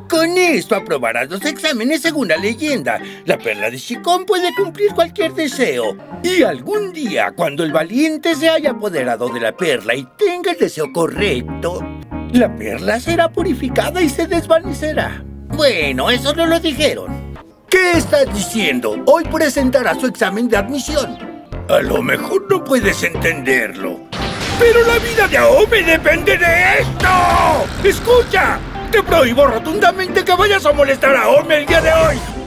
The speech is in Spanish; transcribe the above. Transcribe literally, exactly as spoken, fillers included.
Con esto aprobarás los exámenes según la leyenda. La perla de Shikon puede cumplir cualquier deseo. Y algún día, cuando el valiente se haya apoderado de la perla y tenga el deseo correcto, la perla será purificada y se desvanecerá. Bueno, eso no lo dijeron. ¿Qué estás diciendo? Hoy presentará su examen de admisión. A lo mejor no puedes entenderlo. ¡Pero la vida de Aome depende de esto! ¡Escucha! Te prohíbo rotundamente que vayas a molestar a Aome el día de hoy.